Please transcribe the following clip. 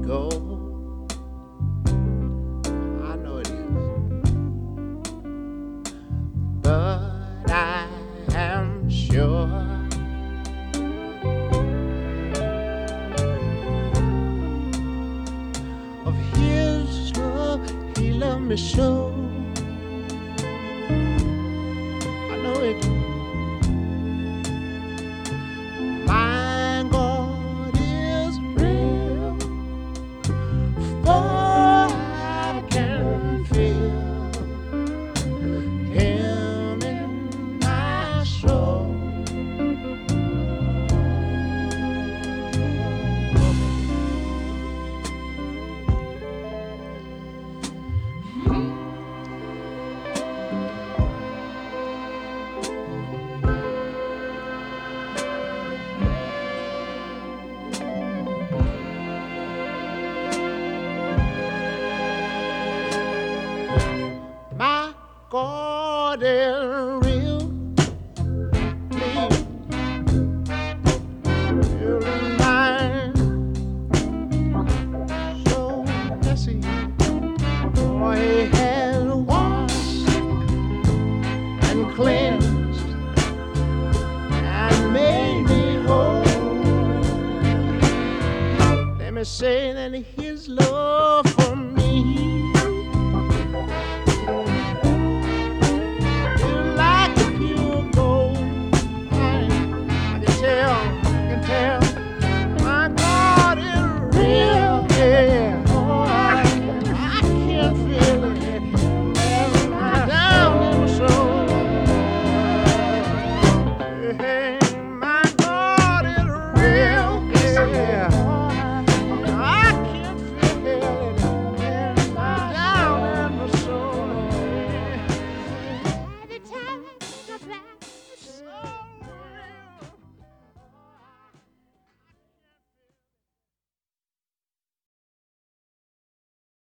go. I know it is. But I am sure of his love. He loved me so. I know it. My God is real, for I can feel him in my soul. My God is real, real in mine. So messy, boy, he has washed and cleansed and made me whole. Let me say that his love for me